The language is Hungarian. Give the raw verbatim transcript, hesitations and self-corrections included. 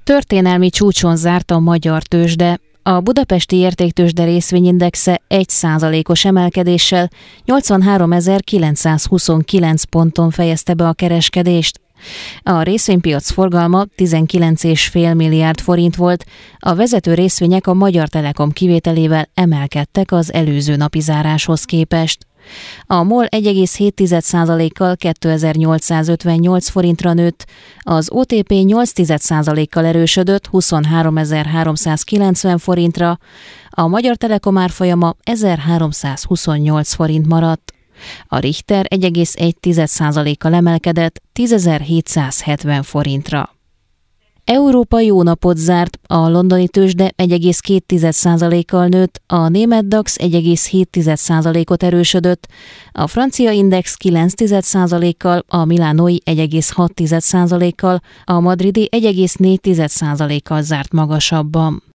Történelmi csúcson zárt a magyar tőzsde. A budapesti értéktőzsde részvényindexe egy százalékos emelkedéssel nyolcvanháromezer-kilencszázhuszonkilenc ponton fejezte be a kereskedést. A részvénypiac forgalma tizenkilenc egész öt milliárd forint volt, a vezető részvények a Magyar Telekom kivételével emelkedtek az előző napi záráshoz képest. A MOL egy egész hét százalékkal kétezer-nyolcszázötvennyolc forintra nőtt, az o té pé nyolc százalékkal erősödött huszonháromezer-háromszázkilencven forintra, a Magyar Telekom árfolyama ezerháromszázhuszonnyolc forint maradt. A Richter egy egész egy százalékkal emelkedett tízezer-hétszázhetven forintra. Európa jó napot zárt, a londoni tőzsde egy egész két százalékkal nőtt, a német DAX egy egész hét százalékot erősödött, a francia index kilenc százalékkal, a milánói egy egész hat százalékkal, a madridi egy egész négy százalékkal zárt magasabban.